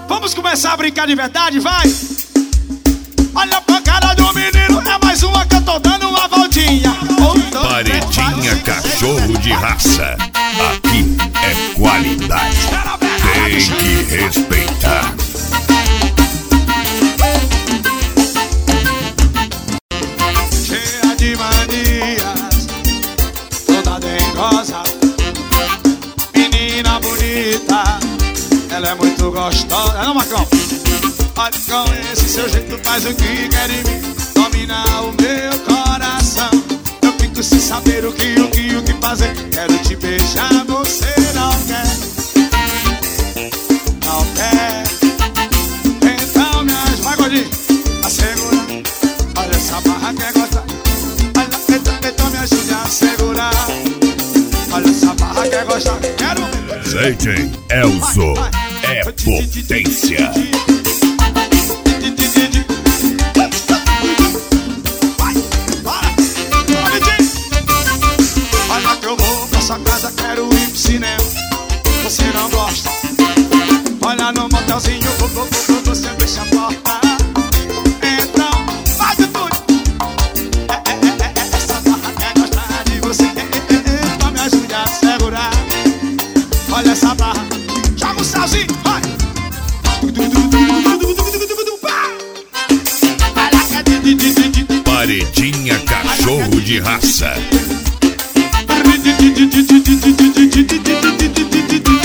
Vamos começar a brincar de verdade, vai! Olha pra cara do menino, é mais uma que eu tô dando uma voltinha. Paredinha cachorro de raça. Aqui é qualidade. Tem que respeitar. Cheia de manias, toda dengosa, menina bonita, ela é muito gostosa. Não, Macão? Olha com esse seu jeito, faz o que quer de mim, domina o meu coração. Eu fico sem saber o que fazer. Quero te beijar, você não quer. Não quer. Então me ajuda, vai gordinho, a segurar. Olha essa barra que é gostar. Então me ajude a segurar. Olha essa barra que é gostar. Quero DJ Elzo é potência. Olha que eu vou pra sua casa, quero ir pro cinema. Você não gosta? Olha no motelzinho, você fecha a porta. Então, vai de tudo. Essa barra quer gostar de você. Então me ajude a segurar. Olha essa barra, joga o salzinho, vai. Paredinha cachorro de raça.